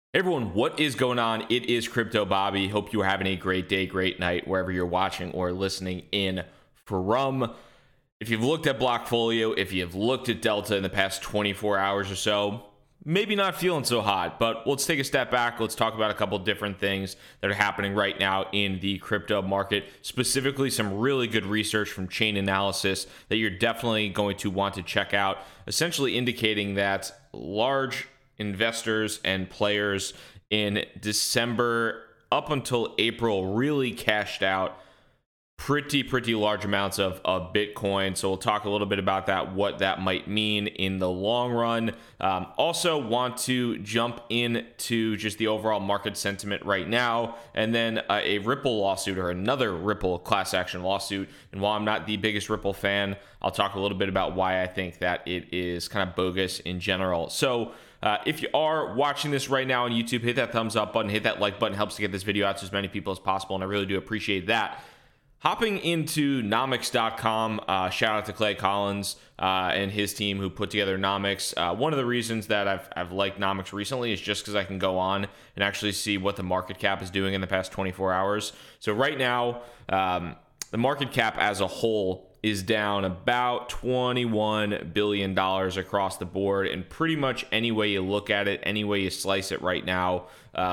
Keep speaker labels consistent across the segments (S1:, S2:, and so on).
S1: Hey everyone, what is going on? It is Crypto Bobby. Hope you are having a great day, great night, wherever you're watching or listening in from. If you've looked at Blockfolio, if you've looked at Delta in the past 24 hours or so, maybe not feeling so hot, but let's take a step back. Let's talk about a couple different things that are happening right now in the crypto market, specifically some really good research from Chainalysis that you're definitely going to want to check out, essentially indicating that large investors and players in December up until April really cashed out pretty large amounts of Bitcoin. So we'll talk a little bit about that, what that might mean in the long run. Also want to jump into just the overall market sentiment right now, and then a Ripple lawsuit, or another Ripple class action lawsuit. And while I'm not the biggest Ripple fan, I'll talk a little bit about why I think that it is kind of bogus in general. So if you are watching this right now on YouTube, hit that thumbs up button, hit that like button, helps to get this video out to as many people as possible, and I really do appreciate that. Hopping into Nomics.com, shout out to Clay Collins and his team who put together Nomics. One of the reasons that I've liked Nomics recently is just because I can go on and actually see what the market cap is doing in the past 24 hours. So right now, the market cap as a whole is down about $21 billion across the board, and pretty much any way you look at it, any way you slice it right now,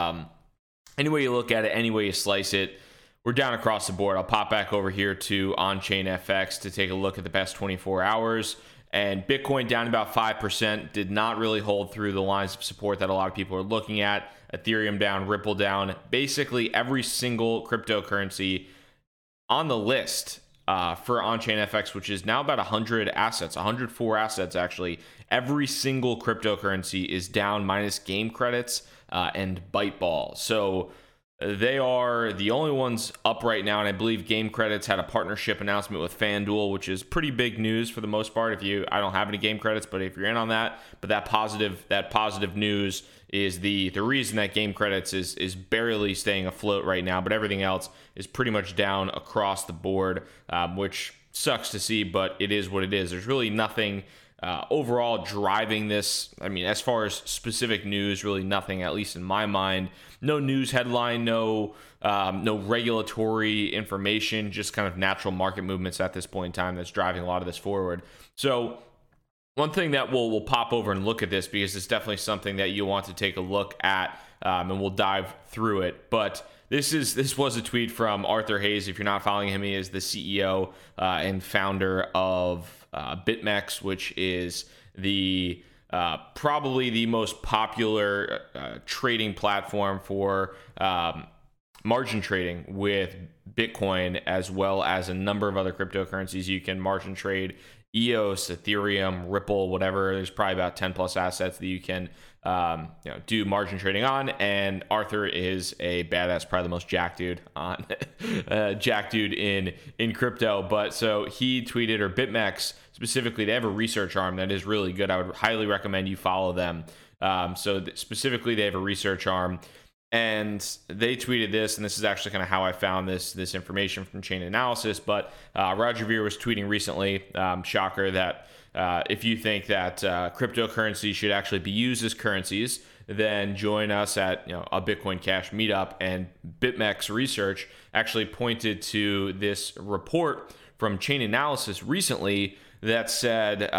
S1: any way you look at it, any way you slice it, we're down across the board. I'll pop back over here to On-Chain FX to take a look at the past 24 hours. And Bitcoin down about 5%, did not really hold through the lines of support that a lot of people are looking at. Ethereum down, Ripple down. Basically, every single cryptocurrency on the list for On-Chain FX, which is now about 100 assets, 104 assets actually. Every single cryptocurrency is down minus game credits and Byteball. So they are the only ones up right now, and I believe Game Credits had a partnership announcement with FanDuel, which is pretty big news for the most part. I don't have any Game Credits, but if you're in on that, but that positive news is the reason that Game Credits is barely staying afloat right now, but everything else is pretty much down across the board, which sucks to see, but it is what it is. There's really nothing overall driving this. I mean, as far as specific news, really nothing, at least in my mind. No news headline, no regulatory information, just kind of natural market movements at this point in time that's driving a lot of this forward. So one thing that we'll pop over and look at this, because it's definitely something that you want to take a look at, and we'll dive through it. But this was a tweet from Arthur Hayes. If you're not following him, he is the CEO and founder of BitMEX, which is the probably the most popular trading platform for margin trading with Bitcoin, as well as a number of other cryptocurrencies. You can margin trade EOS, Ethereum, Ripple, whatever. There's probably about 10 plus assets that you can do margin trading on, and Arthur is a badass, probably the most jack dude on jack dude in crypto. But so he tweeted, or BitMEX specifically, they have a research arm that is really good. I would highly recommend you follow them. Specifically, they have a research arm, and they tweeted this, and this is actually kind of how I found this information from Chainalysis. But Roger Ver was tweeting recently, shocker, that if you think that cryptocurrency should actually be used as currencies, then join us at a Bitcoin Cash meetup. And BitMEX research actually pointed to this report from Chainalysis recently that said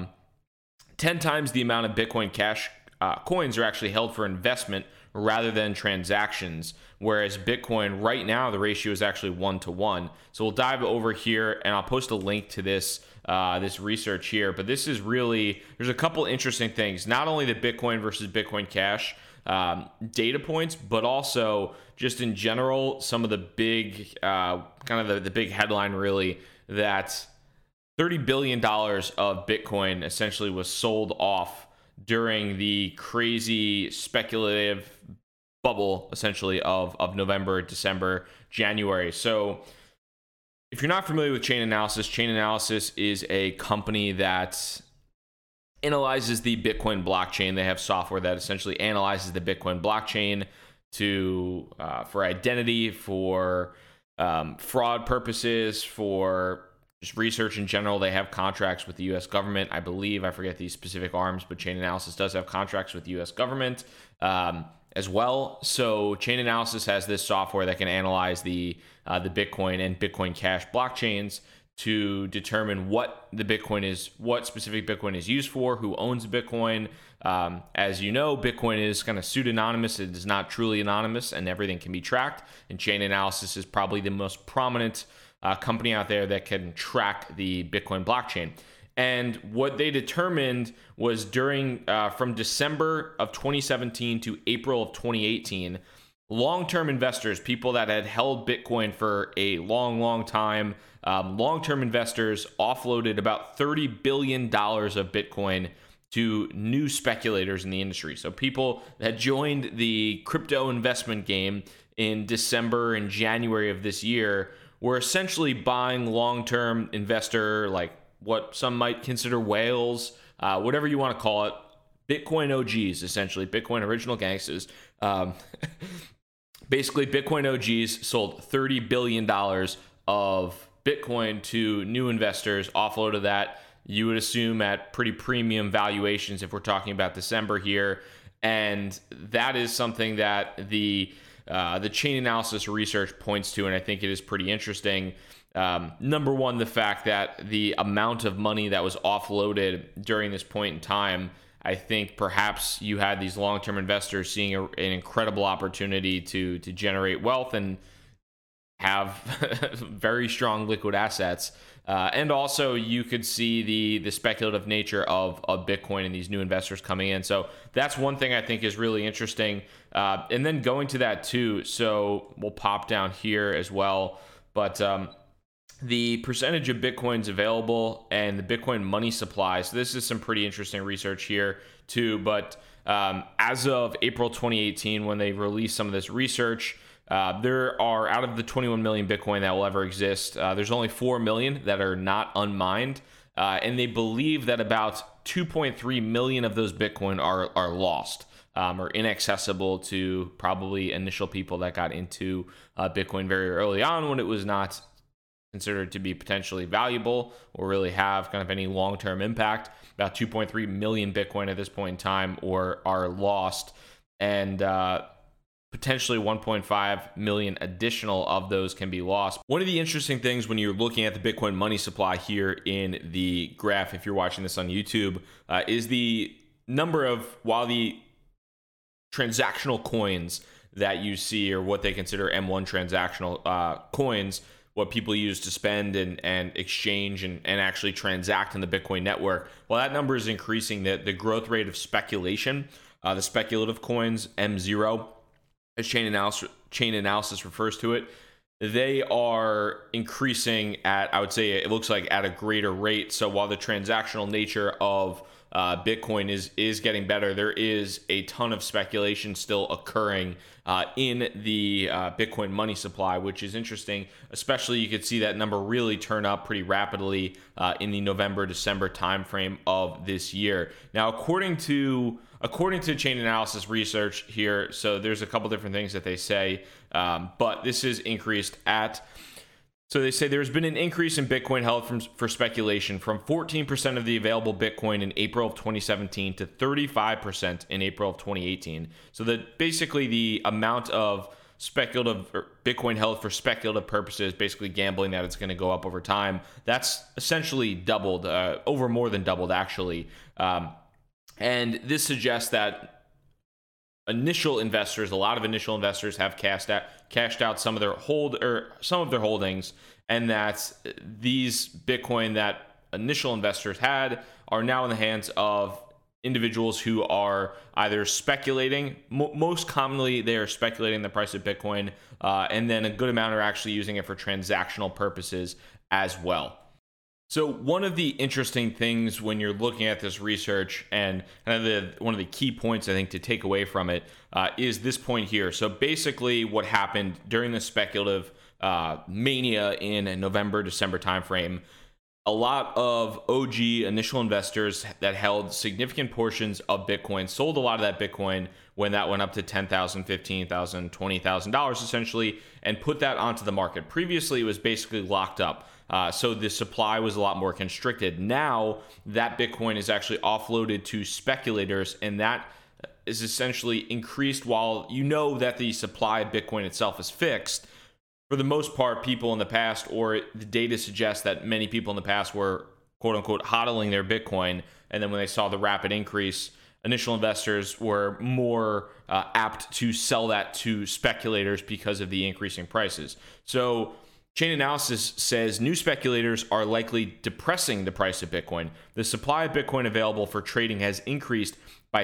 S1: 10 times the amount of Bitcoin Cash coins are actually held for investment rather than transactions, whereas Bitcoin right now, the ratio is actually 1-to-1. So we'll dive over here, and I'll post a link to this research here. But this is really, there's a couple interesting things, not only the Bitcoin versus Bitcoin Cash data points, but also just in general, some of the big the big headline really, that $30 billion of Bitcoin essentially was sold off during the crazy speculative bubble, essentially, of November, December, January. So if you're not familiar with Chainalysis is a company that analyzes the Bitcoin blockchain. They have software that essentially analyzes the Bitcoin blockchain for identity, for fraud purposes, for just research in general. They have contracts with the U.S. government, I believe. I forget these specific arms, but Chainalysis does have contracts with the U.S. government. as well. So Chainalysis has this software that can analyze the Bitcoin and Bitcoin Cash blockchains to determine what specific Bitcoin is used for, who owns Bitcoin. As you know, Bitcoin is kind of pseudonymous. It is not truly anonymous, and everything can be tracked. And Chainalysis is probably the most prominent company out there that can track the Bitcoin blockchain. And what they determined was from December of 2017 to April of 2018, long-term investors, people that had held Bitcoin for a long time, long-term investors offloaded about $30 billion of Bitcoin to new speculators in the industry. So people that joined the crypto investment game in December and January of this year were essentially buying long-term investor, like what some might consider whales, whatever you want to call it, Bitcoin OGs, essentially, Bitcoin original gangsters. Basically, Bitcoin OGs sold $30 billion of Bitcoin to new investors, offloaded that, you would assume, at pretty premium valuations if we're talking about December here. And that is something that the Chainalysis research points to, and I think it is pretty interesting. Number one, the fact that the amount of money that was offloaded during this point in time, I think perhaps you had these long-term investors seeing an incredible opportunity to generate wealth and have very strong liquid assets. And also you could see the speculative nature of Bitcoin and these new investors coming in. So that's one thing I think is really interesting. And then going to that too, so we'll pop down here as well. But the percentage of Bitcoins available and the Bitcoin money supply. So this is some pretty interesting research here too. But as of April 2018, when they released some of this research, there are, out of the 21 million Bitcoin that will ever exist, there's only 4 million that are not unmined. And they believe that about 2.3 million of those Bitcoin are lost. Or inaccessible to probably initial people that got into Bitcoin very early on, when it was not considered to be potentially valuable or really have kind of any long-term impact. About 2.3 million Bitcoin at this point in time are lost, and potentially 1.5 million additional of those can be lost. One of the interesting things when you're looking at the Bitcoin money supply here in the graph, if you're watching this on YouTube, is the number of, while the transactional coins that you see, or what they consider M1 transactional coins, what people use to spend and exchange and actually transact in the Bitcoin network, well, that number is increasing. The growth rate of speculation, the speculative coins, M0, as Chainalysis refers to it, they are increasing at, I would say, it looks like at a greater rate. So while the transactional nature of Bitcoin is getting better, there is a ton of speculation still occurring in the Bitcoin money supply, which is interesting. Especially, you could see that number really turn up pretty rapidly in the November-December timeframe of this year. Now, according to Chainalysis research here, so there's a couple different things that they say, but this is increased at. So they say there's been an increase in Bitcoin held for speculation from 14% of the available Bitcoin in April of 2017 to 35% in April of 2018. So that basically the amount of speculative or Bitcoin held for speculative purposes, basically gambling that it's going to go up over time, that's essentially doubled, over more than doubled actually. And this suggests that a lot of initial investors have cashed out some of their holdings, and that these Bitcoin that initial investors had are now in the hands of individuals who are either speculating. Most commonly, they are speculating the price of Bitcoin, and then a good amount are actually using it for transactional purposes as well. So one of the interesting things when you're looking at this research, and one of the key points I think to take away from it is this point here. So basically what happened during the speculative mania in November-December timeframe, a lot of OG initial investors that held significant portions of Bitcoin sold a lot of that Bitcoin when that went up to $10,000, $15,000, $20,000 essentially, and put that onto the market. Previously, it was basically locked up. So the supply was a lot more constricted. Now that Bitcoin is actually offloaded to speculators, and that is essentially increased while you know that the supply of Bitcoin itself is fixed. For the most part, people in the past, or the data suggests that many people in the past were quote unquote hodling their Bitcoin. And then when they saw the rapid increase, initial investors were more apt to sell that to speculators because of the increasing prices. So Chainalysis says new speculators are likely depressing the price of Bitcoin. The supply of Bitcoin available for trading has increased by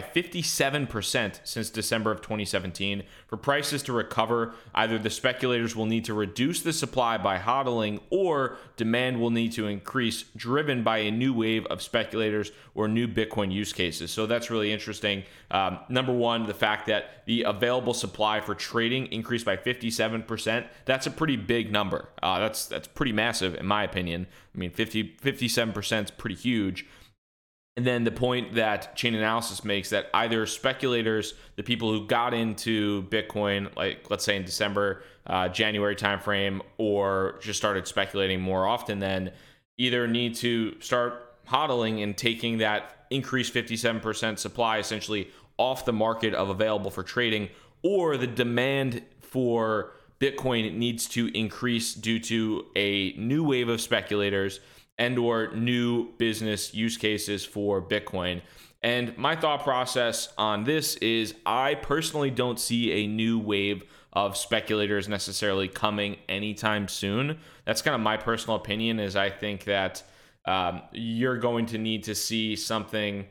S1: 57% since December of 2017. For prices to recover, either the speculators will need to reduce the supply by hodling, or demand will need to increase, driven by a new wave of speculators or new Bitcoin use cases. So that's really interesting. Number one, the fact that the available supply for trading increased by 57%. That's a pretty big number. That's pretty massive, in my opinion. I mean, 57% is pretty huge. And then the point that Chainalysis makes, that either speculators, the people who got into Bitcoin, like let's say in December, January timeframe, or just started speculating more often, then either need to start hodling and taking that increased 57% supply essentially off the market of available for trading, or the demand for Bitcoin needs to increase due to a new wave of speculators and or new business use cases for Bitcoin. And my thought process on this is, I personally don't see a new wave of speculators necessarily coming anytime soon. That's kind of my personal opinion, is I think that you're going to need to see something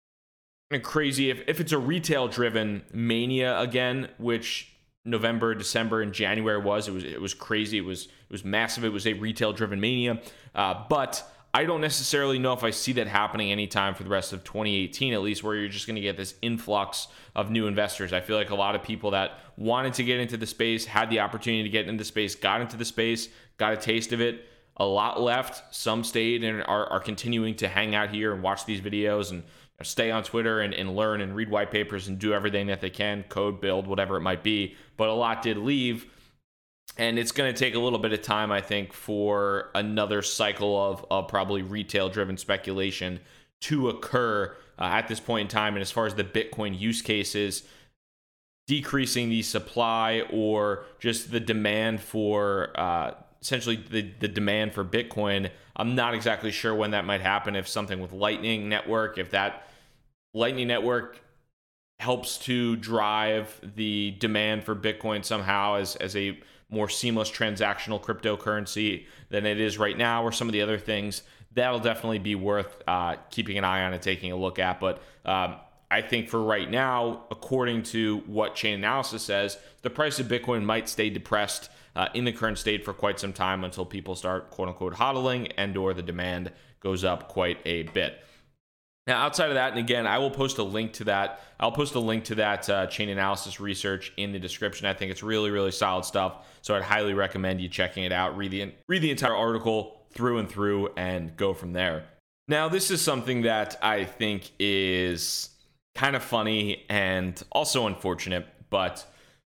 S1: crazy. If it's a retail driven mania again, which November, December, and January it was crazy. It was massive. It was a retail driven mania. But I don't necessarily know if I see that happening anytime for the rest of 2018, at least, where you're just going to get this influx of new investors. I feel like a lot of people that wanted to get into the space, had the opportunity to get into the space, got into the space, got a taste of it. A lot left. Some stayed and are continuing to hang out here and watch these videos and stay on Twitter and learn and read white papers and do everything that they can, code, build, whatever it might be. But a lot did leave. And it's going to take a little bit of time, I think, for another cycle of probably retail-driven speculation to occur at this point in time. And as far as the Bitcoin use cases, decreasing the supply or just the demand for essentially the demand for Bitcoin, I'm not exactly sure when that might happen. If something with Lightning Network, if that Lightning Network helps to drive the demand for Bitcoin somehow as a more seamless transactional cryptocurrency than it is right now, or some of the other things, that'll definitely be worth keeping an eye on and taking a look at. But I think for right now, according to what Chainalysis says, the price of Bitcoin might stay depressed in the current state for quite some time until people start quote unquote hodling and or the demand goes up quite a bit. Now, outside of that, and again, I will post a link to that. I'll post a link to that Chainalysis research in the description. I think it's really, really solid stuff. So I'd highly recommend you checking it out. Read the entire article through and through and go from there. Now, this is something that I think is kind of funny and also unfortunate, but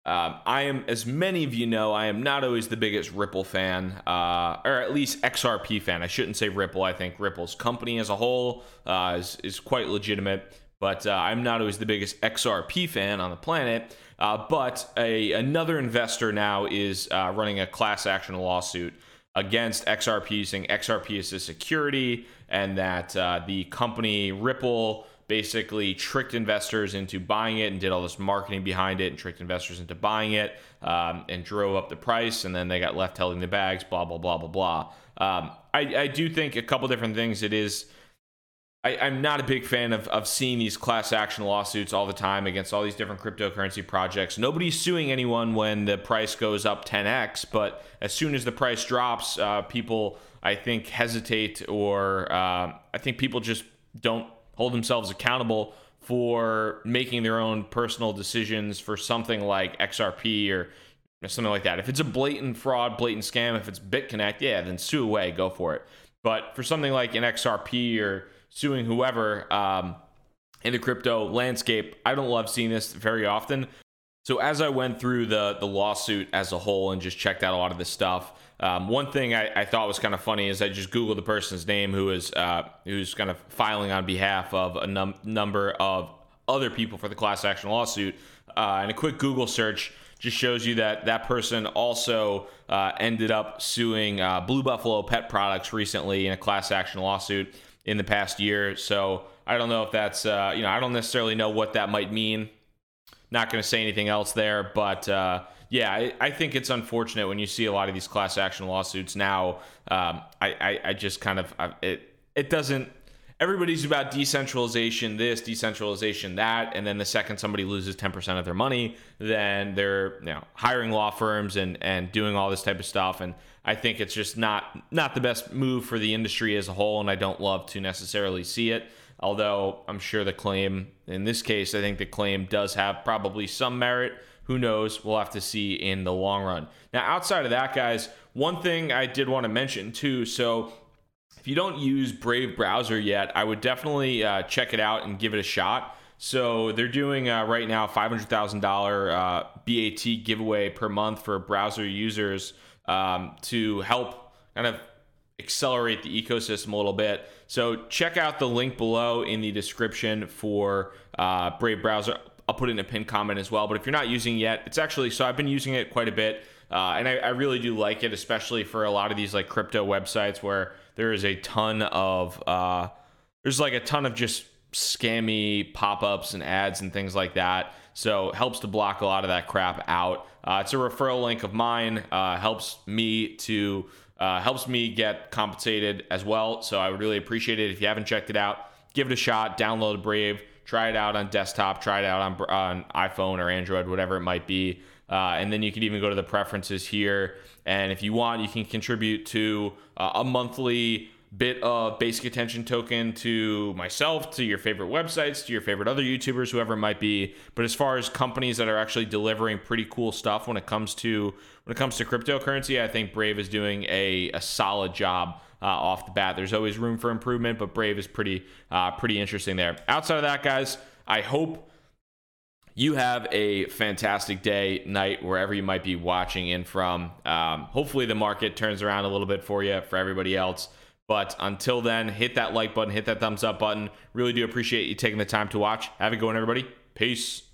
S1: I am, as many of you know, I am not always the biggest Ripple fan, or at least XRP fan. I shouldn't say Ripple. I think Ripple's company as a whole is quite legitimate, but I'm not always the biggest XRP fan on the planet. But another investor now is running a class action lawsuit against XRP, saying XRP is a security and that the company Ripple basically tricked investors into buying it and did all this marketing behind it and tricked investors into buying it and drove up the price, and then they got left holding the bags, blah, blah, blah, blah, blah. I do think a couple different things. I'm not a big fan of seeing these class action lawsuits all the time against all these different cryptocurrency projects. Nobody's suing anyone when the price goes up 10x, but as soon as the price drops, people, I think, hesitate, or I think people just don't hold themselves accountable for making their own personal decisions for something like XRP or something like that. If it's a blatant fraud, blatant scam, if it's BitConnect, yeah, then sue away, go for it. But for something like an XRP or suing whoever in the crypto landscape, I don't love seeing this very often. So as I went through the lawsuit as a whole and just checked out a lot of this stuff, one thing I thought was kind of funny is I just Googled the person's name who's kind of filing on behalf of a number of other people for the class action lawsuit. And a quick Google search just shows you that that person also ended up suing Blue Buffalo Pet Products recently in a class action lawsuit in the past year. So I don't know if that's, I don't necessarily know what that might mean. Not going to say anything else there, but yeah, I think it's unfortunate when you see a lot of these class action lawsuits now. I just kind of, it doesn't, everybody's about decentralization, this, decentralization, that, and then the second somebody loses 10% of their money, then they're hiring law firms and doing all this type of stuff. And I think it's just not the best move for the industry as a whole, and I don't love to necessarily see it. Although I'm sure the claim, in this case, I think the claim does have probably some merit. Who knows? We'll have to see in the long run. Now, outside of that, guys, one thing I did want to mention too. So if you don't use Brave browser yet, I would definitely check it out and give it a shot. So they're doing right now $500,000 BAT giveaway per month for browser users to help kind of accelerate the ecosystem a little bit. So check out the link below in the description for Brave browser. I'll put it in a pinned comment as well. But if you're not using it yet, it's actually, so I've been using it quite a bit. And I really do like it, especially for a lot of these like crypto websites where there is a ton of, there's like a ton of just scammy pop-ups and ads and things like that. So it helps to block a lot of that crap out. It's a referral link of mine, helps me get compensated as well. So I would really appreciate it if you haven't checked it out. Give it a shot, download Brave, try it out on desktop, try it out on iPhone or Android, whatever it might be. And then you can even go to the preferences here. And if you want, you can contribute to a monthly bit of basic attention token to myself, to your favorite websites, to your favorite other YouTubers, whoever it might be. But as far as companies that are actually delivering pretty cool stuff when it comes to cryptocurrency, I think Brave is doing a solid job off the bat. There's always room for improvement, but Brave is pretty interesting there. Outside of that, guys, I hope you have a fantastic day, night, wherever you might be watching in from. Hopefully the market turns around a little bit for you, for everybody else. But until then, hit that like button, hit that thumbs up button. Really do appreciate you taking the time to watch. Have a good one, everybody. Peace.